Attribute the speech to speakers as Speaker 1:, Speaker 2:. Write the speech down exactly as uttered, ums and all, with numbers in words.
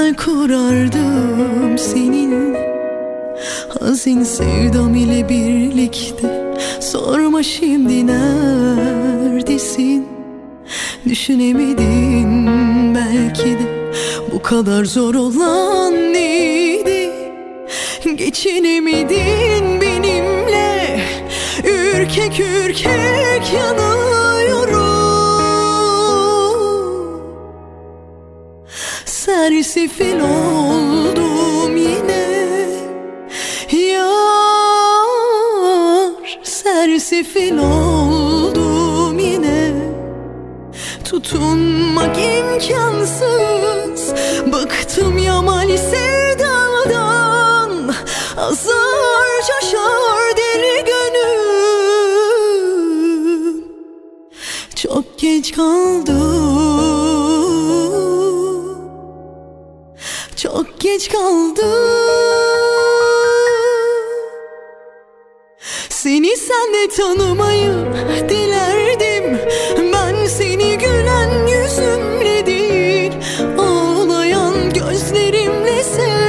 Speaker 1: hayal kurardım seninle, hazin sevdam ile birlikte. Sorma şimdi neredesin, düşünemedin belki de. Bu kadar zor olan neydi, geçinemedin benimle. Ürkek ürkek yanıyorum, sersefil oldum yine. Yar, sersefil oldum yine. Tutunmak imkansız, bıktım yamali sevdadan. Azar coşar deli gönül, çok geç kaldım, çok geç kaldım. Seni sen de tanımayı dilerdim. Ben seni gülen yüzümle değil, ağlayan gözlerimle sevdim.